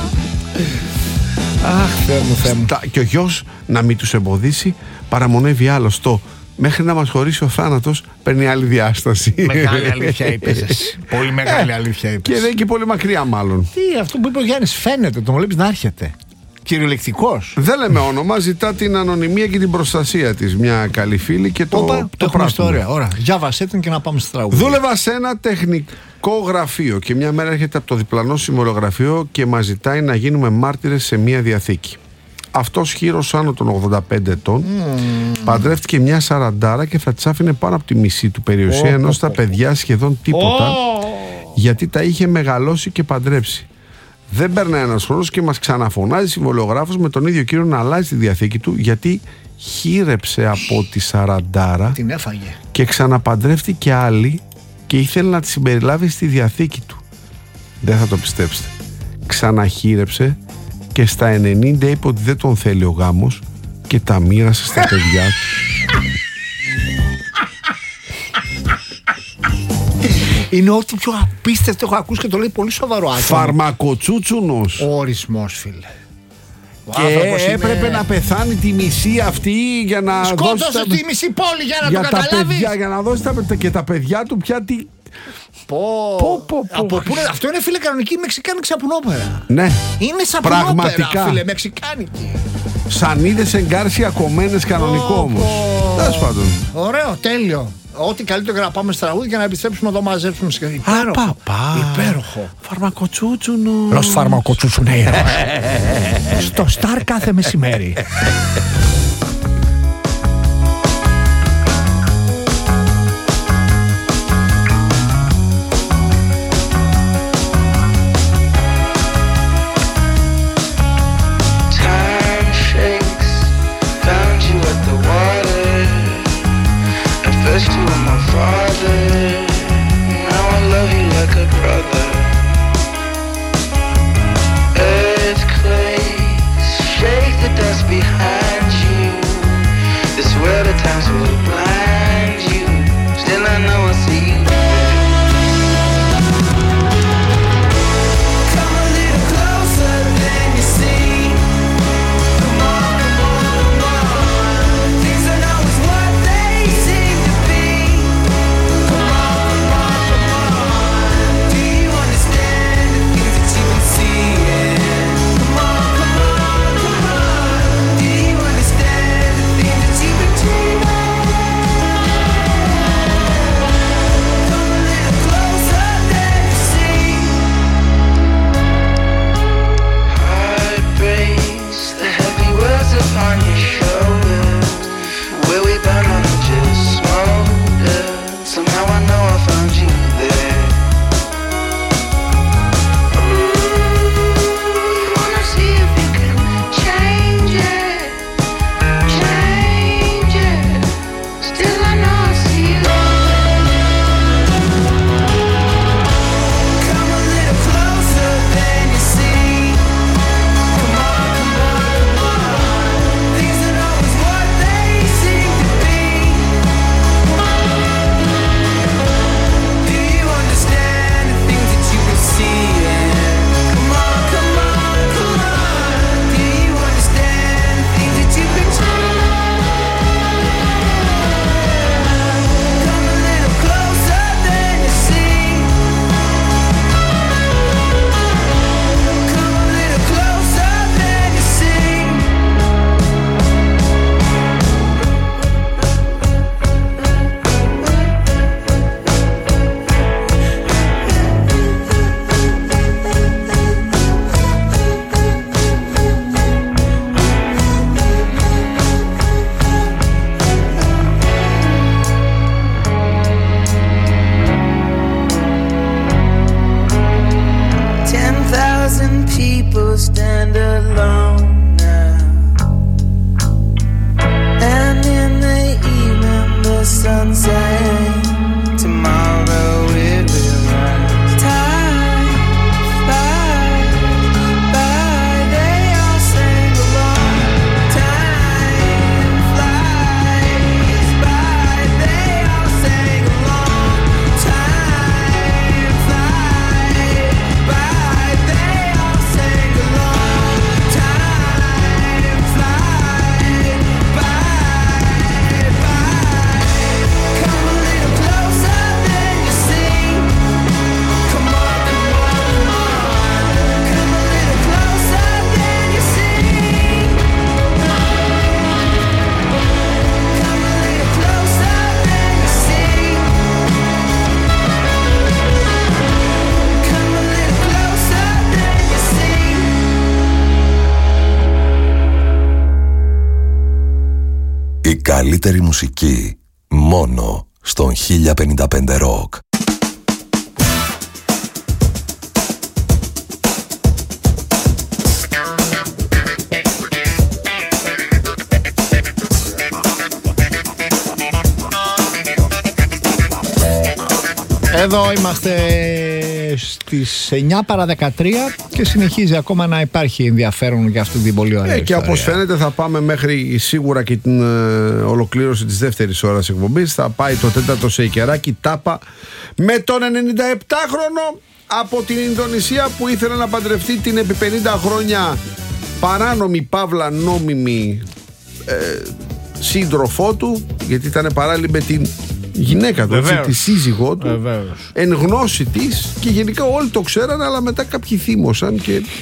Αχ, Θεέ μου, Θεέ μου.
Και ο γιος, να μην τους εμποδίσει, παραμονεύει άλλο το μέχρι να μας χωρίσει ο θάνατος, παίρνει άλλη διάσταση.
Μεγάλη αλήθεια είπες. Πολύ μεγάλη αλήθεια είπες.
Και δεν είναι και πολύ μακριά μάλλον.
Τι, αυτό που είπε ο Γιάννης φαίνεται, τον βλέπεις να έρχεται. Κυριολεκτικός.
Δεν λέμε όνομα, ζητά την ανωνυμία και την προστασία της μια καλή φίλη και το,
Οπα,
το, το
ιστορία. Ωραία. Για βασέτην και να πάμε στη τραγούδια.
Δούλευα σε ένα τεχνικό γραφείο και μια μέρα έρχεται από το διπλανό συμβολογραφείο και μας ζητάει να γίνουμε μάρτυρες σε μια διαθήκη. Αυτός χείρος άνω των ογδόντα πέντε ετών mm. παντρεύτηκε μια σαραντάρα και θα της άφηνε πάνω από τη μισή του περιουσία, oh, ενώ στα oh, παιδιά σχεδόν τίποτα oh. γιατί τα είχε μεγαλώσει και παντρέψει. Δεν περνάει ένας χρόνος και μας ξαναφωνάζει συμβολογράφος με τον ίδιο κύριο να αλλάζει τη διαθήκη του, γιατί χείρεψε από τη σαραντάρα.
Την έφαγε.
Και ξαναπαντρεύτηκε άλλη και ήθελε να τη συμπεριλάβει στη διαθήκη του. Δεν θα το πιστέψετε. Ξαναχείρεψε και στα ενενήντα είπε ότι δεν τον θέλει ο γάμος και τα μοίρασε στα παιδιά του.
Είναι ό,τι πιο απίστευτο έχω ακούσει και το λέει πολύ σοβαρό άτομο.
Φαρμακοτσούτσουνος.
Ο ορισμός, φίλε.
Και έπρεπε είναι... να πεθάνει τη μισή αυτή για να
σκότωσε
δώσει
τη μισή πόλη για να
για
το καταλάβεις.
Παιδιά, για να δώσει τα... και τα παιδιά του πια τι...
Πω, πω, πω, πω. Από πού... Αυτό είναι, φίλε, κανονική μεξικάνικη σαπουνόπερα.
Ναι.
Είναι σαπουνόπερα, πραγματικά. Φίλε, μεξικάνικη.
Σανίδες εγκάρσια κομμένες κανονικό όμως. Τέλος πάντων.
Ωραίο, τέλειο. ό,τι καλύτερο για να πάμε στο τραγούδι και να επιστρέψουμε εδώ μαζέψουμε. Υπέροχο.
Α, παπά.
Υπέροχο.
Φαρμακοτσούτσουνο.
Los φαρμακοτσούτσουνέιρος. Στο Star κάθε μεσημέρι.
Behind you, this world at times will blind you. Still I know I see you there. Come a little closer than you see. Come on, come on, come on. Things aren't always what they seem to be. Come on, come on, come on. Do you understand the things that you've been seeing? Come on, come on, come on. Do you understand the things that you've been dreaming? Come a little closer than you see. Heart breaks, the heavy words upon your shoulders. Where we burn on and just smolder. Somehow I know I found you there. Ooh, wanna see if you can change it, change it. Still I know I see you there. Come a little closer than you see. Come on, come on, come on. Things aren't always what they seem to be. Do you understand the things that you've been seeing? Come on, come on, come on. Do you understand the things that you've been dreaming? Come a little closer than you see. Come a little closer than you see. Ten thousand people stand alone now, and in the evening the sun sank. Tomorrow it will rise. Time flies by, they all sing along. Time flies by, they all sing along. Time flies by, they all sing along. Time flies by, by. Come a little closer than you see. Come on, come on, come on. Come a little closer than you see. Come a little closer than you see. Come a little closer than you see.
Η καλύτερη μουσική μόνο στον χίλια πενήντα πέντε Rock.
Εδώ είμαστε στις εννιά παρά δεκατρία και συνεχίζει ακόμα να υπάρχει ενδιαφέρον για αυτή την πολύ ωραία
ε, και όπως φαίνεται θα πάμε μέχρι σίγουρα και την ε, ολοκλήρωση της δεύτερης ώρας εκπομπής. Θα πάει το τέταρτο σεϊκεράκι τάπα με τον ενενηνταεπτάχρονο από την Ινδονησία που ήθελε να παντρευτεί την επί πενήντα χρόνια παράνομη παύλα νόμιμη ε, σύντροφό του, γιατί ήταν παράλληλη με την γυναίκα του, έτσι, τη σύζυγό του. Βεβαίως. Εν γνώση της, και γενικά όλοι το ξέρανε, αλλά μετά κάποιοι θύμωσαν και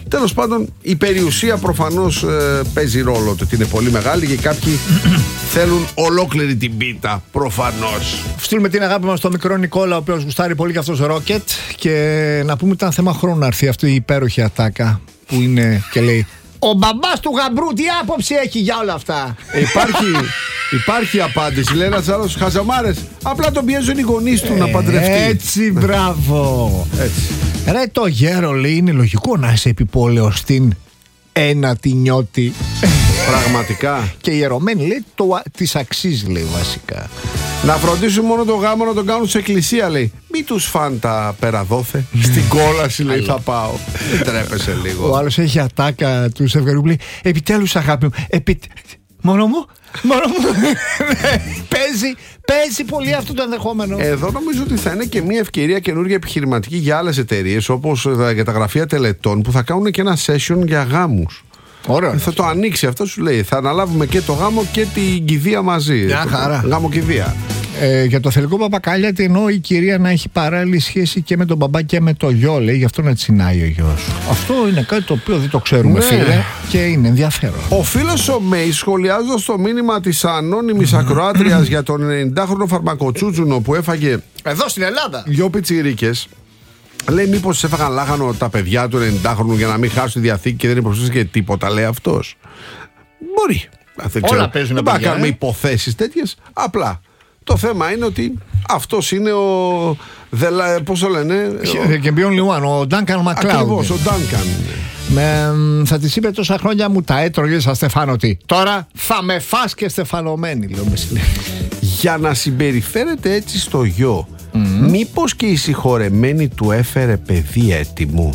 Τέλος πάντων, η περιουσία προφανώς ε, παίζει ρόλο το ότι είναι πολύ μεγάλη και κάποιοι θέλουν ολόκληρη την πίτα, προφανώς.
Στείλουμε την αγάπη μας στο μικρό Νικόλα, ο οποίος γουστάρει πολύ και αυτός ρόκετ. Και να πούμε ότι ήταν θέμα χρόνου να έρθει αυτή η υπέροχη ατάκα που είναι και λέει: ο μπαμπάς του γαμπρού τι άποψη έχει για όλα αυτά?
Υπάρχει, υπάρχει απάντηση. Λέει ένας άλλος, χαζαμάρες. Απλά τον πιέζουν οι γονείς του ε, να παντρευτεί.
Έτσι, μπράβο.
Έτσι.
Ρε το γέρο, λέει, είναι λογικό να είσαι επιπόλαιος στην ένα τη νιώτη.
Πραγματικά.
Και η ερωμένη λέει το, της αξίζει, λέει, βασικά.
Να φροντίσουν μόνο το γάμο να τον κάνουν σε εκκλησία, λέει. Μην τους φαν τα περαδόθε. Στην κόλαση, λέει, θα πάω. Δεν τρέπεσαι λίγο.
Ο άλλος έχει ατάκα του ζευγαριού που λέει: επιτέλους, αγάπη μου, επι... μόνο μου, μόνο μου. παίζει, παίζει πολύ αυτό το ενδεχόμενο.
Εδώ νομίζω ότι θα είναι και μια ευκαιρία καινούργια επιχειρηματική για άλλες εταιρείες, όπως για τα γραφεία τελετών, που θα κάνουν και ένα session για γάμους.
Ωραία.
Θα το ανοίξει αυτό, σου λέει. Θα αναλάβουμε και το γάμο και την κηδεία μαζί.
Μια χαρά.
Γάμο κηδεία.
Ε, για το θελικό Παπακάλιατη, ενώ η κυρία να έχει παράλληλη σχέση και με τον μπαμπά και με το γιο, λέει, γι' αυτό να τσινάει ο γιος. Αυτό είναι κάτι το οποίο δεν το ξέρουμε, ναι, φίλε, και είναι ενδιαφέρον.
Ο φίλος ο Μέης, σχολιάζοντας το μήνυμα της ανώνυμης ακροάτριας για τον ενενηντάχρονο φαρμακοτσούτσουνο που έφαγε
εδώ στην Ελλάδα
δυο πιτσιρίκες, λέει, μήπως έφαγαν λάχανο τα παιδιά του ενενηντάχρονου για να μην χάσουν τη διαθήκη και δεν υποσχέθηκε και τίποτα, λέει αυτός. Μπορεί. Δεν ξέρω.
Όλα παίζουν.
Δεν πάμε να κάνουμε υποθέσεις τέτοιες. Απλά το θέμα είναι ότι αυτός είναι ο. Δελα... Πώς το λένε.
Και ποιον Λιουάν, ο Ντάνκαν Μακλάουντ.
Ακριβώς, ο Ντάνκαν.
Με, θα της είπε τόσα χρόνια μου τα έτρωγε σαν Στεφάνωτη. Τώρα θα με φας και στεφανωμένη, λέω με
Για να συμπεριφέρεται έτσι στο γιο, mm-hmm. μήπως και η συγχωρεμένη του έφερε παιδί έτοιμο?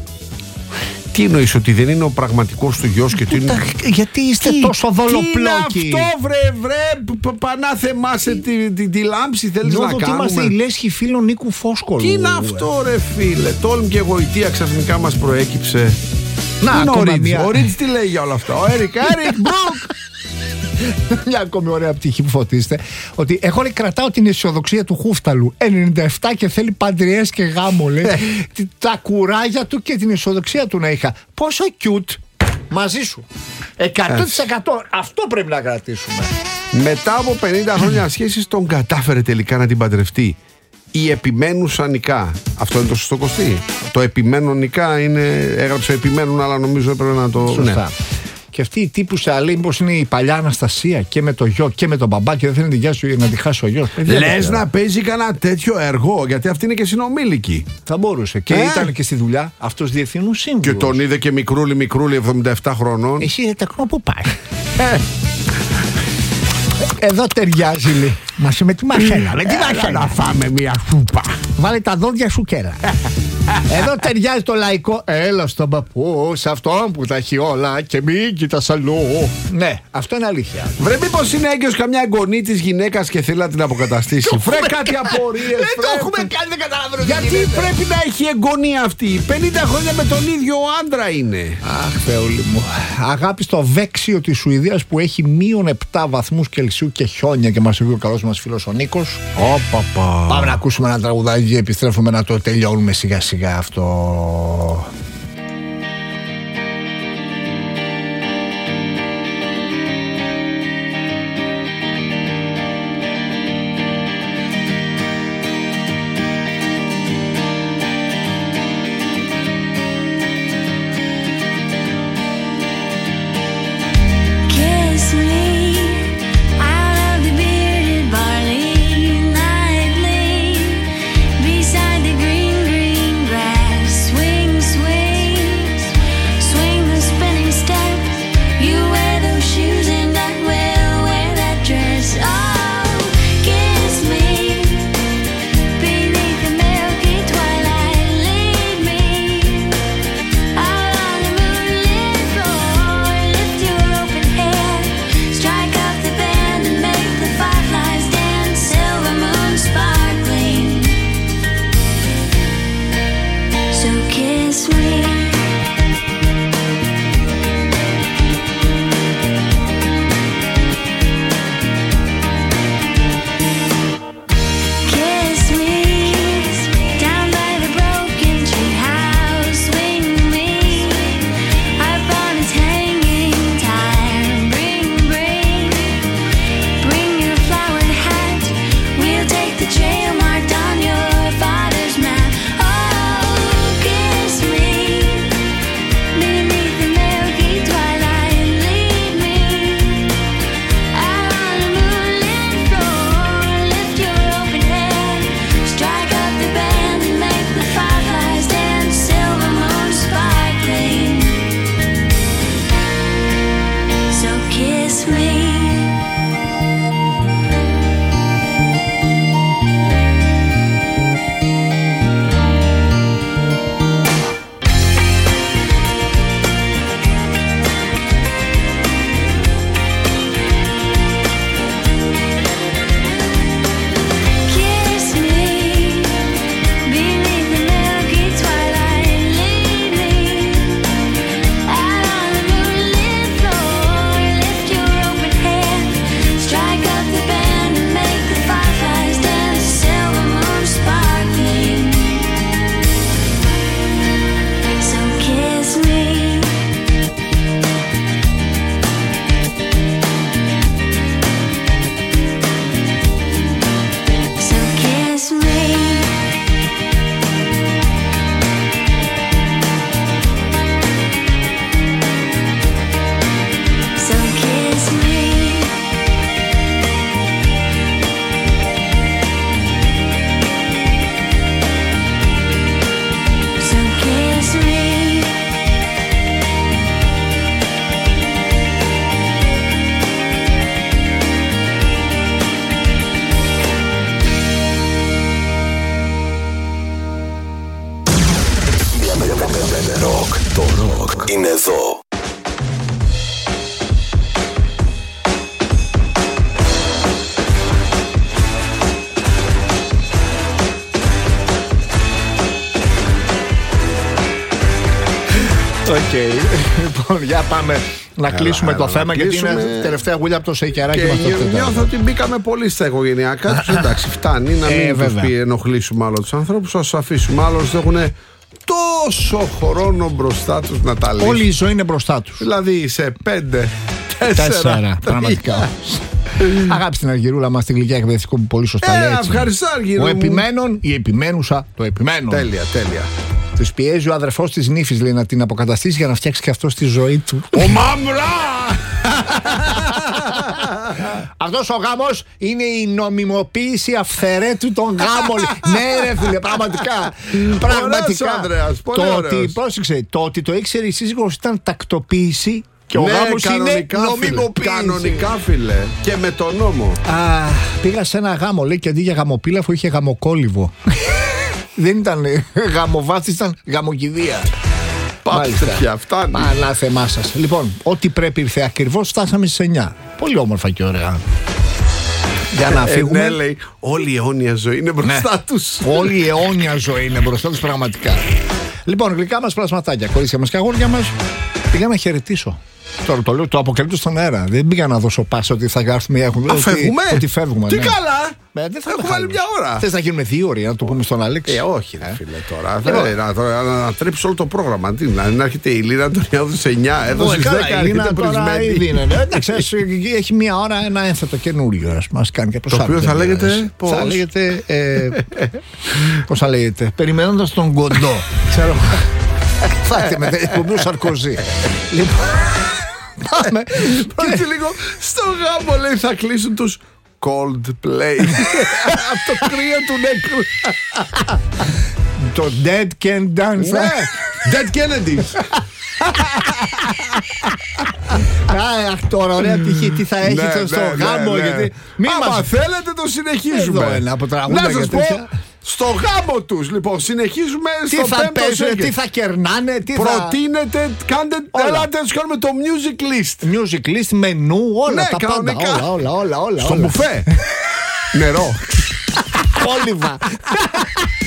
Τι εννοείς, ότι δεν είναι ο πραγματικός του γιος και τι είναι...
Γιατί είστε τι, τόσο δολοπλόκοι?
Τι είναι αυτό, βρε, βρε, πανά θεμάσαι τη, τη, τη λάμψη θέλεις να κάνουμε?
Είμαστε η λέσχη φίλων Νίκου Φόσκολου.
Τι είναι αυτό, ρε φίλε? Τόλμη και γοητεία ξαφνικά μας προέκυψε.
Να, ακόμα μία.
Ο Ρίτς τι λέει για όλα αυτά? Ο Έρικ, Έρικ Μπρουκ.
Μια ακόμη ωραία πτυχή που φωτίστε, ότι εγώ, λέει, κρατάω την αισιοδοξία του Χούφταλου ενενήντα επτά και θέλει παντριές και γάμο, λέει. Τα κουράγια του και την αισιοδοξία του να είχα. Πόσο cute. Μαζί σου. εκατό τοις εκατό. Αυτό πρέπει να κρατήσουμε.
Μετά από πενήντα χρόνια σχέσης τον κατάφερε τελικά να την παντρευτεί. Η επιμένουσα Νικά. Αυτό είναι το σωστό, Κωστή? Το επιμένω Νικά είναι. Έγραψε επιμένουν, αλλά νομίζω έπρεπε να το.
Σωστά. Ναι. Και αυτή η τύπουσα, λέει, πως είναι η παλιά Αναστασία και με το γιο και με τον μπαμπά και δεν θέλει να τη γιάσει για να τη χάσει ο γιος.
Λες να παίζει κανένα τέτοιο έργο? Γιατί αυτή είναι και συνομήλικη.
Θα μπορούσε. Και ε? ήταν και στη δουλειά αυτός διευθύνου σύμβουλος.
Και τον είδε και μικρούλη μικρούλη εβδομήντα επτά χρονών.
Εσύ είναι τεκνό που πάει. Εδώ ταιριάζει, λέει. Μας με τη μασέλα. Με τη μασέλα.
Να φάμε μια σούπα.
Βάλε τα δόντια σου κέλα. Εδώ ταιριάζει το λαϊκό. Έλα στον παππού, σε αυτόν που τα έχει όλα και μην κοιτάς αλλού. Ναι, αυτό είναι αλήθεια.
Βρε, μήπως είναι έγκυος καμιά εγγονή της γυναίκας και θέλει να την αποκαταστήσει? Βρε, κάτι απορίες.
Δεν το έχουμε κάνει, δεν καταλαβαίνω.
Γιατί πρέπει να έχει εγγονή αυτή? πενήντα χρόνια με τον ίδιο άντρα είναι.
Αχ, Θεόλη μου. Αγάπη στο Βέξιο της Σουηδίας που έχει μείον επτά βαθμούς Κελσίου και χιόνια και μας είπε ο καλός μας φίλος ο Νίκος.
Ωπαπα.
Πάμε να ακούσουμε ένα τραγουδάκι και επιστρέφουμε να το τελειώνουμε σιγά σιγά αυτό.
Beside the green, green grass, swing, swing.
Λοιπόν, για πάμε να
Έλα,
κλείσουμε
έλα,
το
να
θέμα, γιατί
κλείσουμε.
είναι τελευταία γουλιά από το σεϊκεράκι
Και
μας. το τέταρτο.
νιώθω ότι μπήκαμε πολύ στα οικογενειακά τους. Εντάξει, φτάνει να
Ε,
μην τους
βέβαια.
πει ενοχλήσουμε άλλο τους ανθρώπους. Ας τους αφήσουμε. Άλλως έχουν τόσο χρόνο μπροστά τους να τα λύσουν.
Όλη η ζωή είναι μπροστά τους.
Δηλαδή σε πέντε, τέσσερα,
Τέσσερα, πραγματικά. Αγάπη στην Αργυρούλα μας, την γλυκιά εκπαιδευτικό που πολύ σωστά
Ε,
λέει. έτσι.
ευχαριστώ, Αργυρού
Ο
μου.
επιμένων, η επιμένουσα, το επιμένων.
Τέλεια, τέλεια.
Τους πιέζει ο αδερφός της νύφης, λέει, να την αποκαταστήσει για να φτιάξει και αυτό τη ζωή του.
Ο Μάμρα!
Αυτός ο γάμος είναι η νομιμοποίηση αυθαιρέτου των γάμων. Ναι, ρε φίλε, πραγματικά. Πραγματικά.
Ωραίος, Ανδρέας, πολύ
Το
ωραίος.
ότι, πρόσεξε, το ότι το ήξερε η σύζυγος ήταν τακτοποίηση και ο
Ναι,
γάμος είναι
κανονικά, φίλε.
νομιμοποίηση.
Κανονικά, φίλε. Και με τον νόμο.
Α, πήγα σε ένα γάμο, λέει, και αντί για γαμοπίλαφο είχε γαμοκόλυβο. Δεν ήταν γαμοβάτη, ήταν γαμοκηδεία.
Πάψτε πια, φτάνει.
Ανάθεμά σας. Λοιπόν, ό,τι πρέπει ήρθε ακριβώς, φτάσαμε στις εννιά. Πολύ όμορφα και ωραία. Για να φύγουμε.
Ε, ναι, λέει, όλη η αιώνια ζωή είναι μπροστά τους.
Όλη η αιώνια ζωή είναι μπροστά τους, πραγματικά. Λοιπόν, γλυκά μας πλασματάκια, κορίτσια μας και αγόρια μας, πήγα να χαιρετήσω. Τώρα το λέω, το αποκαλύπτω στον αέρα. Δεν πήγα να δώσω πάσα ότι θα έρθουμε ή έχουμε.
Α, φεύγουμε.
Ότι, ότι φεύγουμε.
Τι
ναι.
καλά.
Ε, δεν θα
Έχουμε
με
άλλη μια ώρα.
Θες να γίνουμε δύο ώρες, να το πούμε στον Αλέξη.
Ε, όχι, ρε φίλε τώρα.
Λοιπόν.
Δεν- να, τώρα, να, να τρέψει όλο το πρόγραμμα. Τι, να, να έρχεται η Λίνα Αντωνιάδου σε εννιά, εδώ στις
Καλά,
δέκα
η Λίνα
έρχεται
τώρα ήδη
πρισμένη.
είναι. Εντάξει, έχει μία ώρα ένα ένθετο καινούριο. Ας μας κάνει και
Το οποίο θα λέγεται πώς?
Θα λέγεται. Ε, πώς θα λέγεται. Περιμένοντας τον Κοντό. Ξέρω. Θα έρθει με εκπομπή ο Σαρκοζή. Λοιπόν. Πάμε.
Πρώτη λίγο στο γάμο λέει θα κλείσουν τους Coldplay. Από το κρύο του νεκρού.
Το Dead Can Dance.
Ναι, Dead Kennedys.
Αχ, τώρα ωραία τυχή. Τι θα έχει
Ναι,
στο
ναι,
γάμο.
ναι, ναι.
Γιατί. Μη
Άμα
μας.
θέλετε το συνεχίζουμε.
Εδώ ένα από τραγούδια
Να
για
σας πω,
τέτοια.
στο γάμο τους, λοιπόν, συνεχίζουμε
Τι
στο
θα
πέμπτο
παίζουν,
σέγγεν.
τι θα κερνάνε, τι θα.
Προτείνετε, κάντε,
Όλα.
ελάτε να τους κάνουμε το music list.
Music list, μενού, όλα
Ναι,
τα πάντα.
κανονικά.
Όλα, όλα, όλα. όλα
Στο
όλα.
μπουφέ. Νερό.
Κόλυβα.